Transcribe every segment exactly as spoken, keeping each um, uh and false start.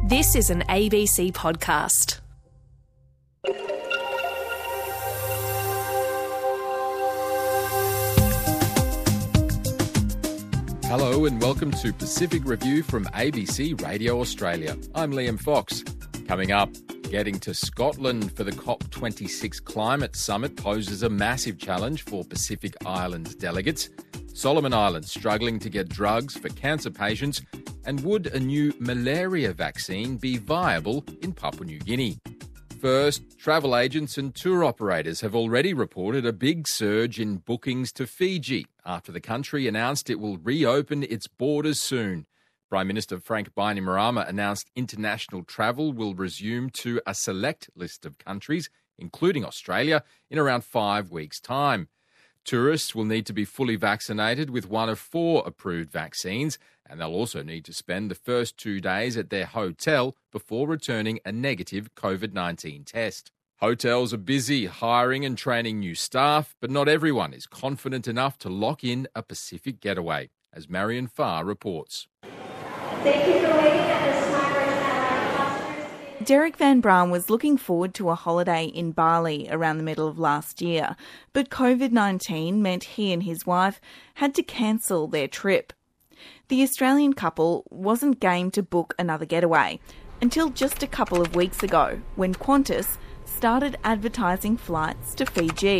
This is an A B C podcast. Hello and welcome to Pacific Review from A B C Radio Australia. I'm Liam Fox. Coming up, getting to Scotland for the COP twenty-six Climate Summit poses a massive challenge for Pacific Islands delegates. Solomon Islands struggling to get drugs for cancer patients, and would a new malaria vaccine be viable in Papua New Guinea? First, travel agents and tour operators have already reported a big surge in bookings to Fiji after the country announced it will reopen its borders soon. Prime Minister Frank Bainimarama announced international travel will resume to a select list of countries, including Australia, in around five weeks' time. Tourists will need to be fully vaccinated with one of four approved vaccines, and they'll also need to spend the first two days at their hotel before returning a negative COVID nineteen test. Hotels are busy hiring and training new staff, but not everyone is confident enough to lock in a Pacific getaway, as Marion Farr reports. Thank you for waiting at this time. Derek Van Braam was looking forward to a holiday in Bali around the middle of last year, but COVID nineteen meant he and his wife had to cancel their trip. The Australian couple wasn't game to book another getaway until just a couple of weeks ago, when Qantas started advertising flights to Fiji.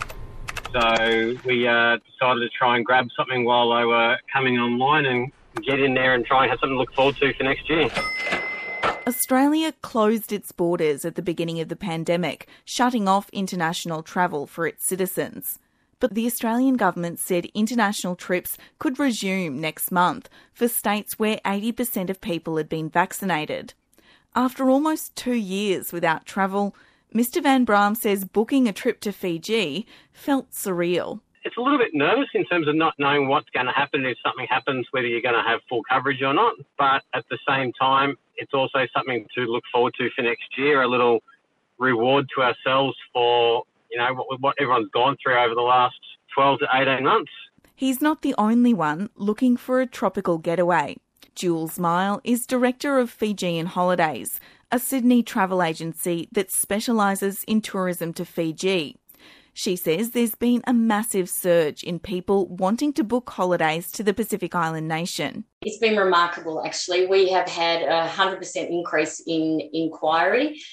So we uh, decided to try and grab something while they were coming online and get in there and try and have something to look forward to for next year. Australia closed its borders at the beginning of the pandemic, shutting off international travel for its citizens. But the Australian government said international trips could resume next month for states where eighty percent of people had been vaccinated. After almost two years without travel, Mister Van Braam says booking a trip to Fiji felt surreal. It's a little bit nervous in terms of not knowing what's going to happen if something happens, whether you're going to have full coverage or not. But at the same time, it's also something to look forward to for next year, a little reward to ourselves for, you know, what, what everyone's gone through over the last twelve to eighteen months. He's not the only one looking for a tropical getaway. Jules Mile is director of Fijian Holidays, a Sydney travel agency that specialises in tourism to Fiji. She says there's been a massive surge in people wanting to book holidays to the Pacific Island nation. It's been remarkable, actually. We have had a one hundred percent increase in inquiry.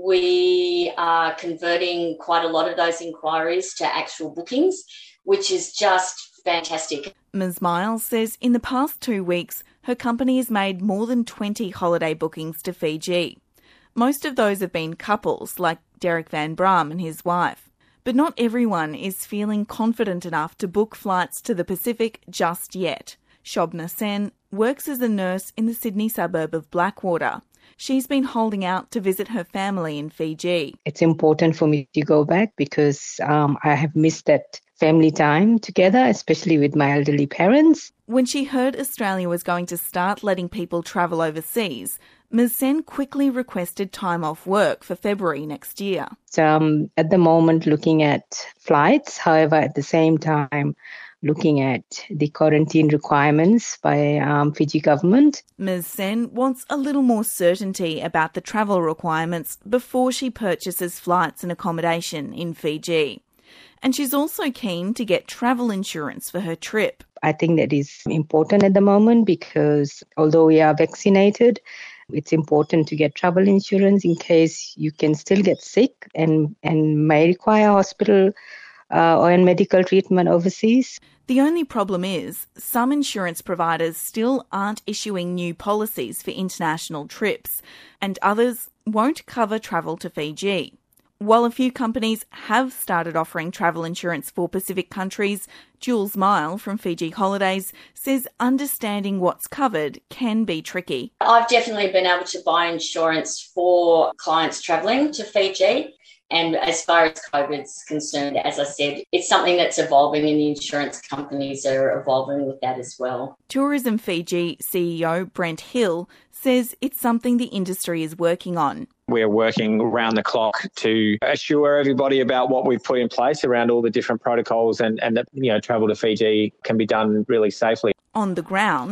We are converting quite a lot of those inquiries to actual bookings, which is just fantastic. Miz Miles says in the past two weeks, her company has made more than twenty holiday bookings to Fiji. Most of those have been couples, like Derek Van Braam and his wife. But not everyone is feeling confident enough to book flights to the Pacific just yet. Shobna Sen works as a nurse in the Sydney suburb of Blackwater. She's been holding out to visit her family in Fiji. It's important for me to go back because um, I have missed that family time together, especially with my elderly parents. When she heard Australia was going to start letting people travel overseas, Miz Sen quickly requested time off work for February next year. So um, at the moment looking at flights, however, at the same time looking at the quarantine requirements by um, Fiji government. Miz Sen wants a little more certainty about the travel requirements before she purchases flights and accommodation in Fiji. And she's also keen to get travel insurance for her trip. I think that is important at the moment because although we are vaccinated, it's important to get travel insurance in case you can still get sick and, and may require hospital uh, or medical treatment overseas. The only problem is some insurance providers still aren't issuing new policies for international trips, and others won't cover travel to Fiji. While a few companies have started offering travel insurance for Pacific countries, Jules Mile from Fiji Holidays says understanding what's covered can be tricky. I've definitely been able to buy insurance for clients travelling to Fiji. And as far as COVID's concerned, as I said, it's something that's evolving and the insurance companies are evolving with that as well. Tourism Fiji C E O Brent Hill says it's something the industry is working on. We're working around the clock to assure everybody about what we've put in place around all the different protocols and, and that, you know, travel to Fiji can be done really safely. On the ground,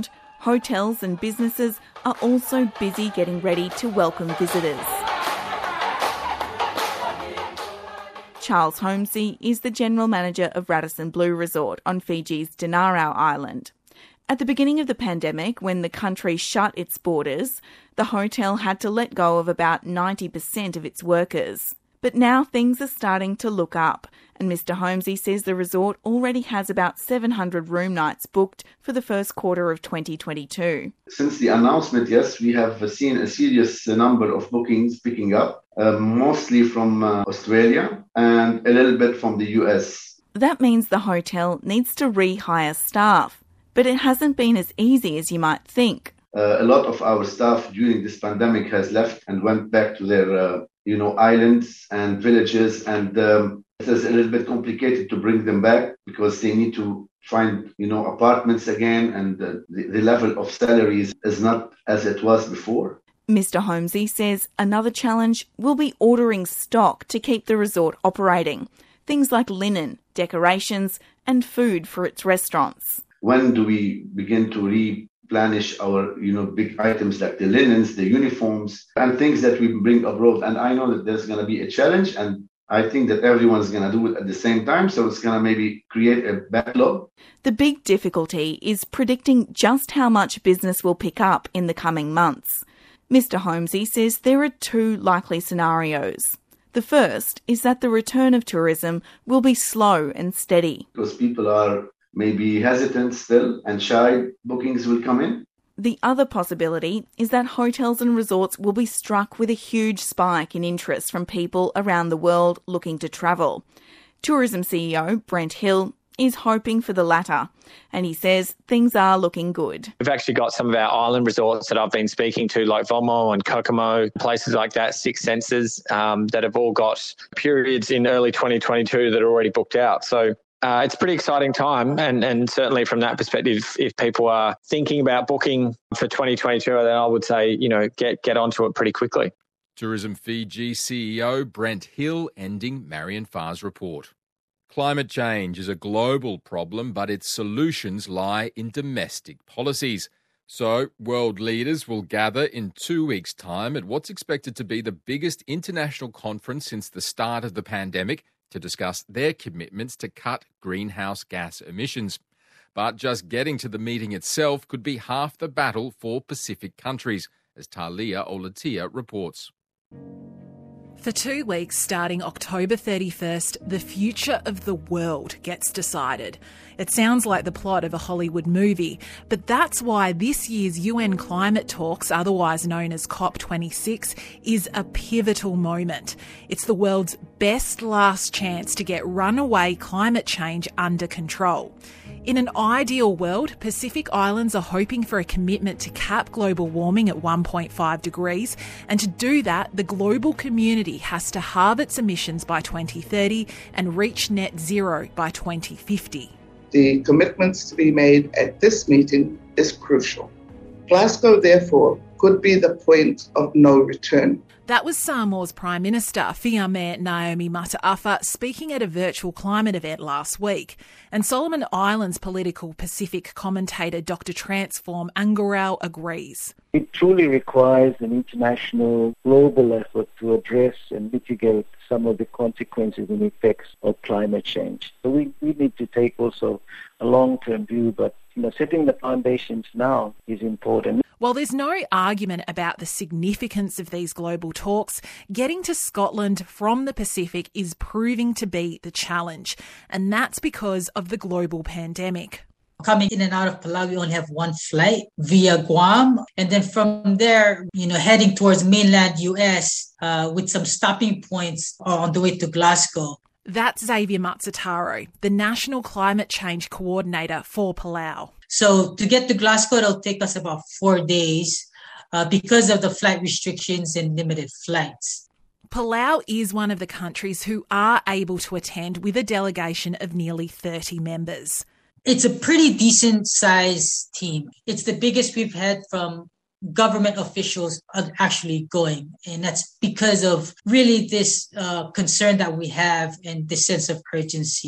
Hotels and businesses are also busy getting ready to welcome visitors. Charles Holmesy is the General Manager of Radisson Blu Resort on Fiji's Denarau Island. At the beginning of the pandemic, when the country shut its borders, the hotel had to let go of about ninety percent of its workers. But now things are starting to look up, and Mister Holmesy says the resort already has about seven hundred room nights booked for the first quarter of twenty twenty-two. Since the announcement, yes, we have seen a serious number of bookings picking up, uh, mostly from uh, Australia and a little bit from the U S. That means the hotel needs to rehire staff, but it hasn't been as easy as you might think. Uh, a lot of our staff during this pandemic has left and went back to their uh, you know, islands and villages, and um, it is a little bit complicated to bring them back because they need to find, you know, apartments again, and uh, the, the level of salaries is not as it was before. Mister Holmesy says another challenge will be ordering stock to keep the resort operating. Things like linen, decorations, and food for its restaurants. When do we begin to replenish our, you know, big items like the linens, the uniforms, and things that we bring abroad? And I know that there's going to be a challenge, and I think that everyone's going to do it at the same time, so it's going to maybe create a backlog. The big difficulty is predicting just how much business will pick up in the coming months. Mister Holmesy says there are two likely scenarios. The first is that the return of tourism will be slow and steady. Because people are maybe hesitant still and shy, bookings will come in. The other possibility is that hotels and resorts will be struck with a huge spike in interest from people around the world looking to travel. Tourism C E O Brent Hill is hoping for the latter, and he says things are looking good. We've actually got some of our island resorts that I've been speaking to, like Vomo and Kokomo, places like that, Six Senses, um, that have all got periods in early twenty twenty-two that are already booked out. So Uh, it's a pretty exciting time, and, and certainly from that perspective, if people are thinking about booking for twenty twenty-two, then I would say, you know, get get onto it pretty quickly. Tourism Fiji C E O Brent Hill ending Marion Farr's report. Climate change is a global problem, but its solutions lie in domestic policies. So, world leaders will gather in two weeks' time at what's expected to be the biggest international conference since the start of the pandemic, to discuss their commitments to cut greenhouse gas emissions. But just getting to the meeting itself could be half the battle for Pacific countries, as Talia Olatia reports. For two weeks starting October thirty-first, the future of the world gets decided. It sounds like the plot of a Hollywood movie, but that's why this year's U N climate talks, otherwise known as COP twenty-six, is a pivotal moment. It's the world's best last chance to get runaway climate change under control. In an ideal world, Pacific Islands are hoping for a commitment to cap global warming at one point five degrees, and to do that, the global community has to halve its emissions by twenty thirty and reach net zero by twenty fifty. The commitments to be made at this meeting is crucial. Glasgow, therefore, could be the point of no return. That was Samoa's Prime Minister, Fiame Naomi Mataafa, speaking at a virtual climate event last week. And Solomon Islands political Pacific commentator Doctor Transform Angarau agrees. It truly requires an international, global effort to address and mitigate some of the consequences and effects of climate change. So we, we need to take also a long-term view, but you know, setting the foundations now is important. While there's no argument about the significance of these global talks, getting to Scotland from the Pacific is proving to be the challenge, and that's because of the global pandemic. Coming in and out of Palau, we only have one flight via Guam. And then from there, you know, heading towards mainland U S uh, with some stopping points on the way to Glasgow. That's Xavier Matsutaro, the National Climate Change Coordinator for Palau. So to get to Glasgow, it'll take us about four days uh, because of the flight restrictions and limited flights. Palau is one of the countries who are able to attend with a delegation of nearly thirty members. It's a pretty decent sized team. It's the biggest we've had from government officials actually going. And that's because of really this uh, concern that we have and this sense of urgency.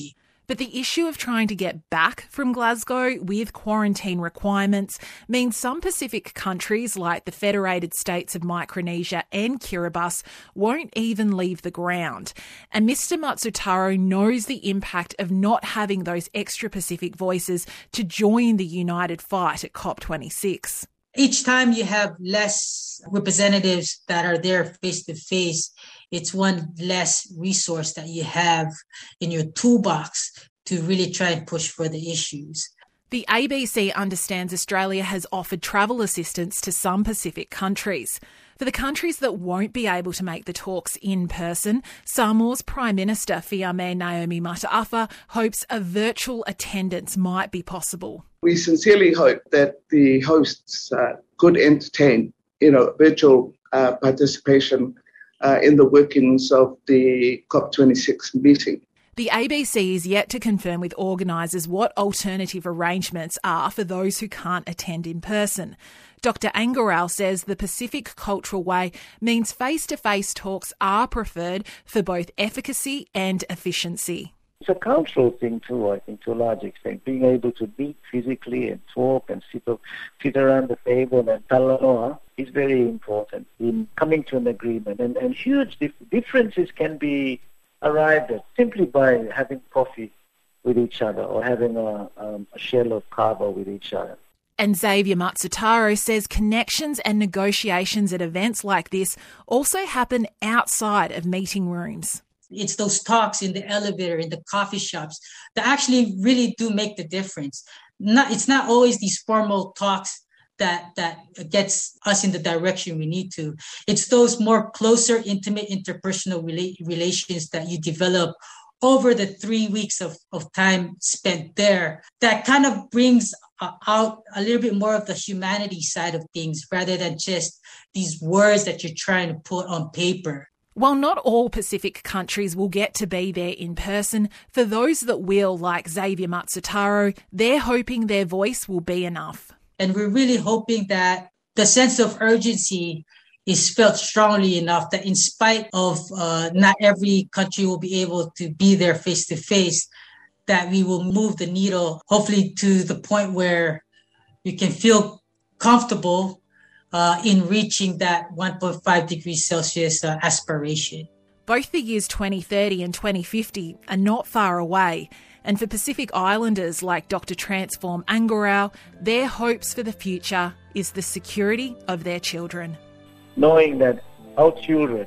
But the issue of trying to get back from Glasgow with quarantine requirements means some Pacific countries like the Federated States of Micronesia and Kiribati won't even leave the ground. And Mister Matsutaro knows the impact of not having those extra Pacific voices to join the united fight at COP twenty-six. Each time you have less representatives that are there face-to-face, it's one less resource that you have in your toolbox to really try and push for the issues. The A B C understands Australia has offered travel assistance to some Pacific countries. For the countries that won't be able to make the talks in person, Samoa's Prime Minister Fiame Naomi Mataafa hopes a virtual attendance might be possible. We sincerely hope that the hosts uh, could entertain, you know, virtual uh, participation uh, in the workings of the COP twenty-six meeting. The A B C is yet to confirm with organisers what alternative arrangements are for those who can't attend in person. Doctor Angarao says the Pacific Cultural Way means face-to-face talks are preferred for both efficacy and efficiency. It's a cultural thing too, I think, to a large extent. Being able to meet physically and talk and sit, sit around the table and talanoa is very important in coming to an agreement. And, and huge dif- differences can be arrived at simply by having coffee with each other or having a, um, a shell of kava with each other. And Xavier Matsutaro says connections and negotiations at events like this also happen outside of meeting rooms. It's those talks in the elevator, in the coffee shops that actually really do make the difference. Not, it's not always these formal talks that that gets us in the direction we need to. It's those more closer, intimate, interpersonal rela- relations that you develop over the three weeks of, of time spent there that kind of brings uh, out a little bit more of the humanity side of things rather than just these words that you're trying to put on paper. While not all Pacific countries will get to be there in person, for those that will, like Xavier Matsutaro, they're hoping their voice will be enough. And we're really hoping that the sense of urgency is felt strongly enough that in spite of uh, not every country will be able to be there face-to-face, that we will move the needle, hopefully to the point where we can feel comfortable uh, in reaching that one point five degrees Celsius uh, aspiration. Both the years twenty thirty and twenty fifty are not far away. And for Pacific Islanders like Doctor Transform Angarao, their hopes for the future is the security of their children. Knowing that our children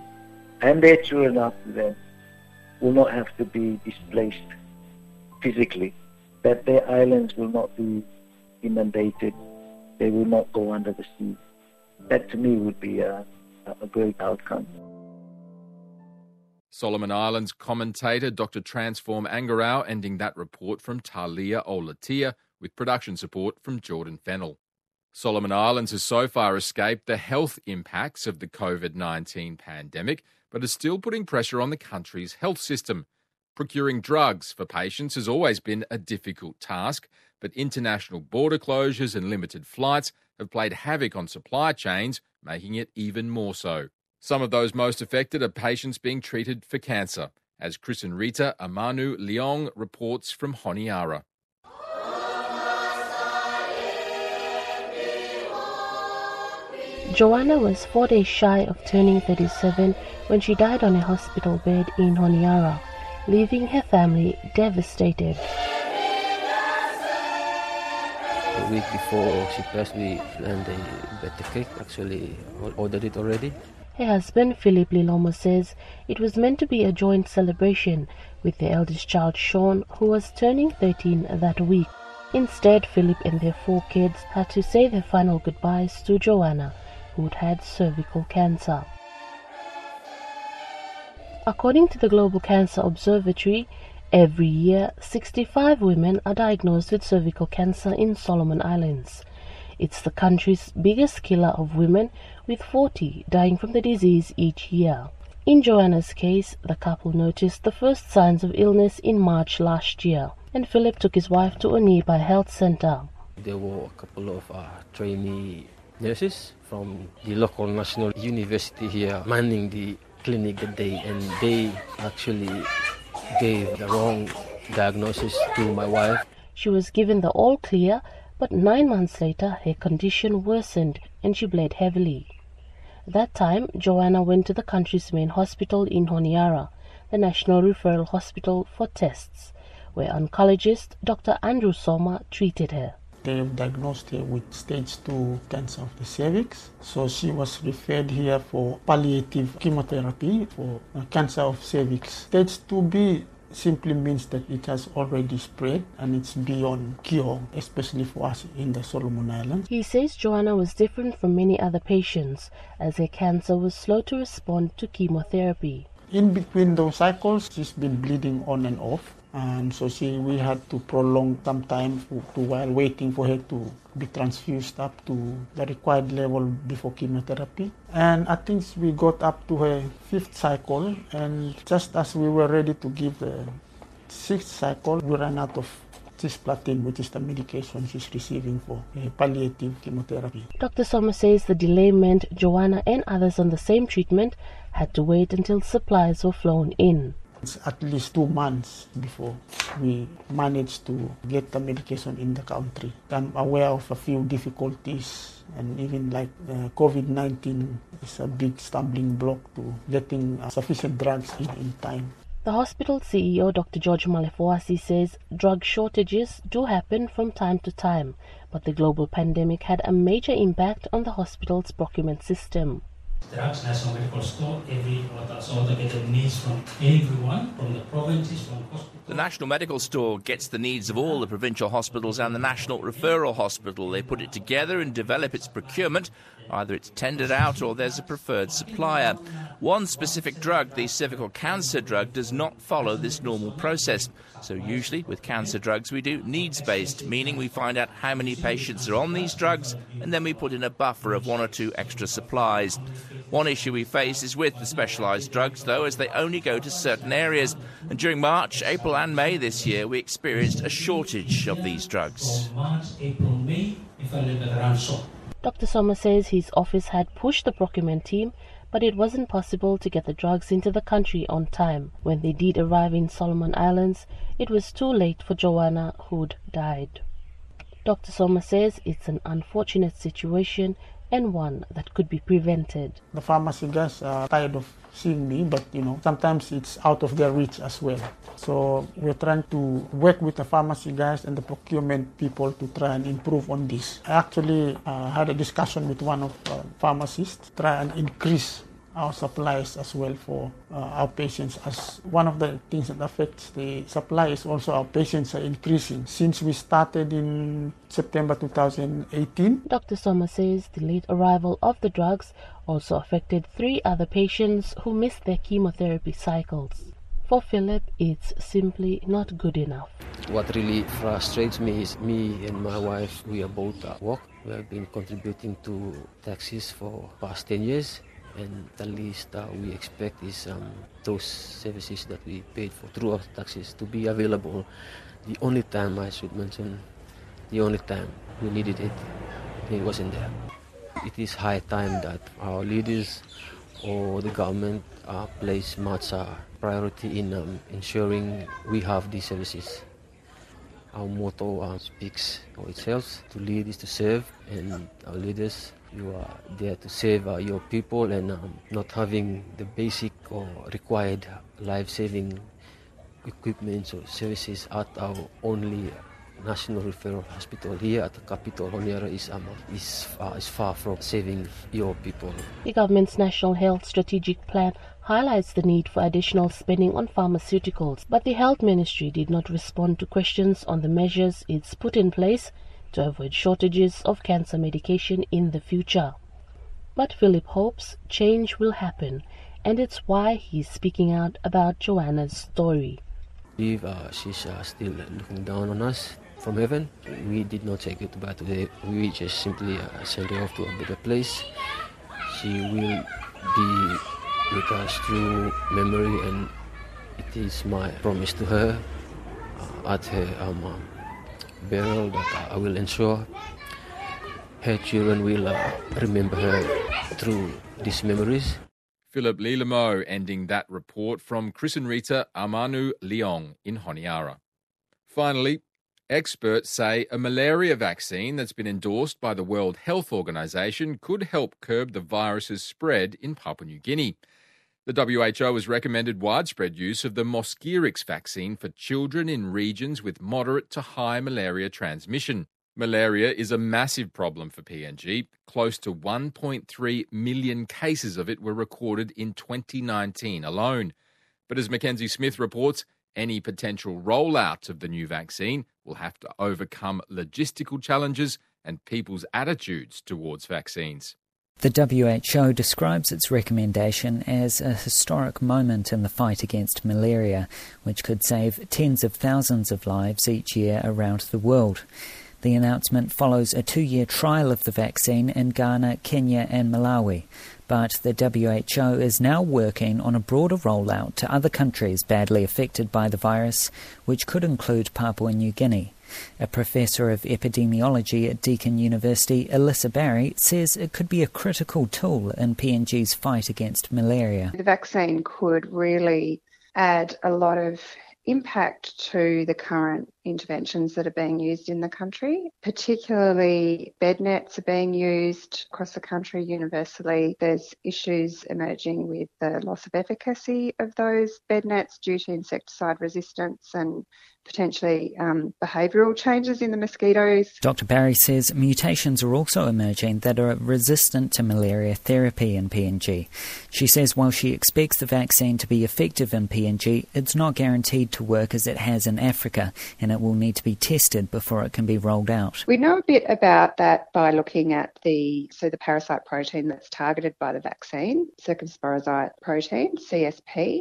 and their children after them will not have to be displaced physically, that their islands will not be inundated, they will not go under the sea. That to me would be a, a great outcome. Solomon Islands commentator Doctor Transform Angarao ending that report from Talia Olatia with production support from Jordan Fennell. Solomon Islands has so far escaped the health impacts of the covid nineteen pandemic, but is still putting pressure on the country's health system. Procuring drugs for patients has always been a difficult task, but international border closures and limited flights have played havoc on supply chains, making it even more so. Some of those most affected are patients being treated for cancer, as Chris and Rita Amanu Leong reports from Honiara. Joanna was four days shy of turning thirty-seven when she died on a hospital bed in Honiara, leaving her family devastated. A week before she passed, we planned a birthday cake, actually ordered it already. Her husband, Philip Lilomo, says it was meant to be a joint celebration with their eldest child, Sean, who was turning thirteen that week. Instead, Philip and their four kids had to say their final goodbyes to Joanna, who'd had cervical cancer. According to the Global Cancer Observatory, every year sixty-five women are diagnosed with cervical cancer in Solomon Islands. It's the country's biggest killer of women, with forty dying from the disease each year. In Joanna's case, the couple noticed the first signs of illness in March last year, and Philip took his wife to Onipa Health Centre. There were a couple of uh, trainee nurses from the local national university here manning the clinic that day, and they actually gave the wrong diagnosis to my wife. She was given the all clear, but nine months later her condition worsened and she bled heavily. That time, Joanna went to the country's main hospital in Honiara, the National Referral Hospital, for tests, where oncologist Doctor Andrew Soma treated her. They diagnosed her with stage two cancer of the cervix, so she was referred here for palliative chemotherapy for cancer of cervix. Stage two B simply means that it has already spread and it's beyond cure, especially for us in the Solomon Islands. He says Joanna was different from many other patients, as her cancer was slow to respond to chemotherapy. In between those cycles, she's been bleeding on and off, and so she we had to prolong some time for, to, while waiting for her to be transfused up to the required level before chemotherapy. And I think we got up to her fifth cycle, and just as we were ready to give the sixth cycle, we ran out of cisplatin, which is the medication she's receiving for uh, palliative chemotherapy. Doctor Sommer says the delay meant Joanna and others on the same treatment had to wait until supplies were flown in. It's at least two months before we managed to get the medication in the country. I'm aware of a few difficulties, and even like uh, COVID nineteen is a big stumbling block to getting uh, sufficient drugs in, in time. The hospital C E O, Doctor George Malefoasi, says drug shortages do happen from time to time, but the global pandemic had a major impact on the hospital's procurement system. Drugs, National Medical Store, every altogether needs from everyone, from the provinces, from hospitals. The National Medical Store gets the needs of all the provincial hospitals and the National Referral Hospital. They put it together and develop its procurement. Either it's tendered out or there's a preferred supplier. One specific drug, the cervical cancer drug, does not follow this normal process. So usually with cancer drugs we do needs-based, meaning we find out how many patients are on these drugs and then we put in a buffer of one or two extra supplies. One issue we face is with the specialised drugs, though, as they only go to certain areas. And during March, April and May this year, we experienced a shortage of these drugs. March, April, May, if I live around so. Doctor Sommer says his office had pushed the procurement team, but it wasn't possible to get the drugs into the country on time. When they did arrive in Solomon Islands, it was too late for Joanna, who'd died. Doctor Sommer says it's an unfortunate situation and one that could be prevented. The pharmacy guys are tired of seeing me, but you know, sometimes it's out of their reach as well. So we're trying to work with the pharmacy guys and the procurement people to try and improve on this. I actually uh, had a discussion with one of uh, pharmacists, try and increase our supplies as well for uh, our patients, as one of the things that affects the supply is also our patients are increasing. Since we started in September two thousand eighteen. Doctor Sommer says the late arrival of the drugs also affected three other patients who missed their chemotherapy cycles. For Philip, it's simply not good enough. What really frustrates me is me and my wife, we are both at work. We have been contributing to taxes for past ten years. And the least uh, we expect is um, those services that we paid for through our taxes to be available. The only time, I should mention, the only time we needed it, it wasn't there. It is high time that our leaders or the government uh, place much uh, priority in um, ensuring we have these services. Our motto uh, speaks for itself: to lead is to serve, and our leaders, you are there to save uh, your people, and um, not having the basic or required life-saving equipment or services at our only National Referral Hospital here at the capital, Honiara, is, um, is, uh, is far from saving your people. The government's National Health Strategic Plan highlights the need for additional spending on pharmaceuticals, but the Health Ministry did not respond to questions on the measures it's put in place to avoid shortages of cancer medication in the future. But Philip hopes change will happen, and it's why he's speaking out about Joanna's story. If uh, she's uh, still looking down on us from heaven, we did not say goodbye today. We just simply uh, send her off to a better place. She will be with us through memory, and it is my promise to her uh, at her um, um, burial that I will ensure her children will uh, remember her through these memories. Philip Lilamo ending that report from Chris and Rita Amanu Leong in Honiara. Finally, experts say a malaria vaccine that's been endorsed by the World Health Organization could help curb the virus's spread in Papua New Guinea. The W H O has recommended widespread use of the Mosquirix vaccine for children in regions with moderate to high malaria transmission. Malaria is a massive problem for P N G. Close to one point three million cases of it were recorded in twenty nineteen alone. But as Mackenzie Smith reports, any potential rollout of the new vaccine will have to overcome logistical challenges and people's attitudes towards vaccines. The W H O describes its recommendation as a historic moment in the fight against malaria, which could save tens of thousands of lives each year around the world. The announcement follows a two-year trial of the vaccine in Ghana, Kenya and Malawi. But the W H O is now working on a broader rollout to other countries badly affected by the virus, which could include Papua New Guinea. A professor of epidemiology at Deakin University, Alyssa Barry, says it could be a critical tool in P N G's fight against malaria. The vaccine could really add a lot of impact to the current interventions that are being used in the country. Particularly bed nets are being used across the country universally. There's issues emerging with the loss of efficacy of those bed nets due to insecticide resistance and potentially um, behavioural changes in the mosquitoes. Doctor Barry says mutations are also emerging that are resistant to malaria therapy in P N G. She says while she expects the vaccine to be effective in P N G, it's not guaranteed to work as it has in Africa, and it will need to be tested before it can be rolled out. We know a bit about that by looking at the so the parasite protein that's targeted by the vaccine, circumsporosite protein, C S P,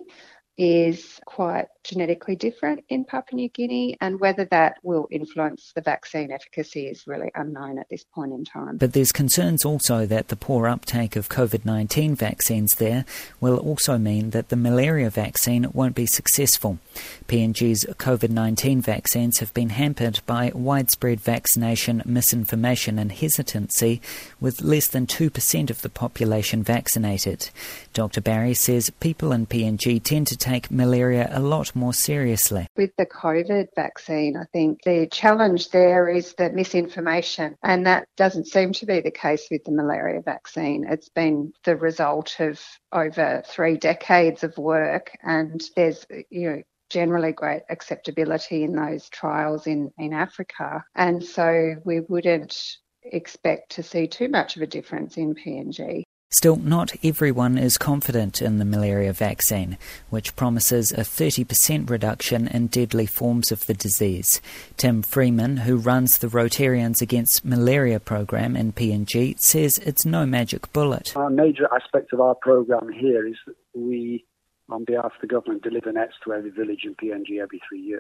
is quite genetically different in Papua New Guinea, and whether that will influence the vaccine efficacy is really unknown at this point in time. But there's concerns also that the poor uptake of COVID nineteen vaccines there will also mean that the malaria vaccine won't be successful. P N G's COVID nineteen vaccines have been hampered by widespread vaccination misinformation and hesitancy, with less than two percent of the population vaccinated. Doctor Barry says people in P N G tend to take malaria a lot more seriously. With the COVID vaccine, I think the challenge there is the misinformation, and that doesn't seem to be the case with the malaria vaccine. It's been the result of over three decades of work, and there's, you know, generally great acceptability in those trials in, in Africa. And so we wouldn't expect to see too much of a difference in P N G. Still, not everyone is confident in the malaria vaccine, which promises a thirty percent reduction in deadly forms of the disease. Tim Freeman, who runs the Rotarians Against Malaria program in P N G, says it's no magic bullet. A major aspect of our program here is that we, on behalf of the government, deliver nets to every village in P N G every three years.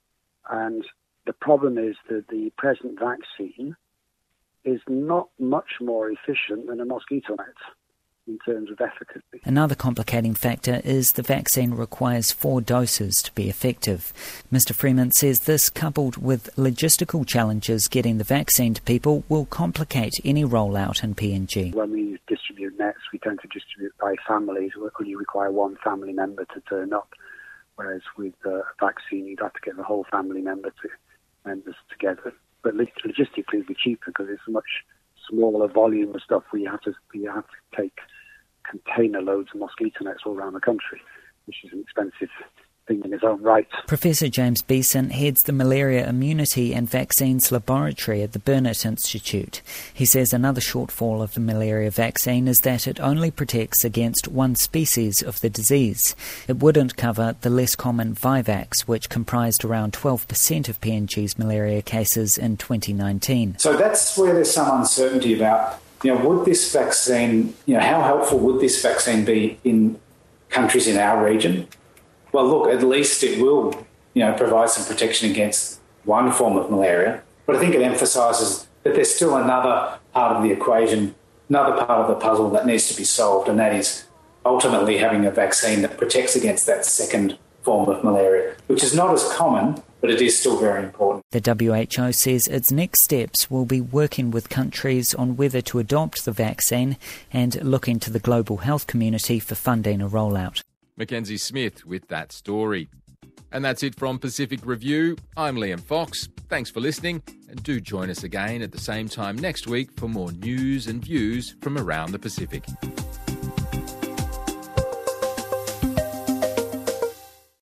And the problem is that the present vaccine is not much more efficient than a mosquito net in terms of efficacy. Another complicating factor is the vaccine requires four doses to be effective. Mister Freeman says this, coupled with logistical challenges getting the vaccine to people, will complicate any rollout in P N G. When we distribute nets, we tend to distribute by families, where you require one family member to turn up, whereas with a vaccine, you'd have to get the whole family member to, members together. But logistically, it'd be cheaper because it's a much smaller volume of stuff where you have to you have to take container loads of mosquito nets all around the country, which is an expensive thing in its own right. Professor James Beeson heads the Malaria Immunity and Vaccines Laboratory at the Burnet Institute. He says another shortfall of the malaria vaccine is that it only protects against one species of the disease. It wouldn't cover the less common Vivax, which comprised around twelve percent of P N G's malaria cases in twenty nineteen. So that's where there's some uncertainty about, you know, would this vaccine, you know, how helpful would this vaccine be in countries in our region? Well, look, at least it will, you know, provide some protection against one form of malaria. But I think it emphasises that there's still another part of the equation, another part of the puzzle that needs to be solved, and that is ultimately having a vaccine that protects against that second form of malaria, which is not as common, but it is still very important. The W H O says its next steps will be working with countries on whether to adopt the vaccine and looking to the global health community for funding a rollout. Mackenzie Smith with that story. And that's it from Pacific Review. I'm Liam Fox. Thanks for listening, and do join us again at the same time next week for more news and views from around the Pacific.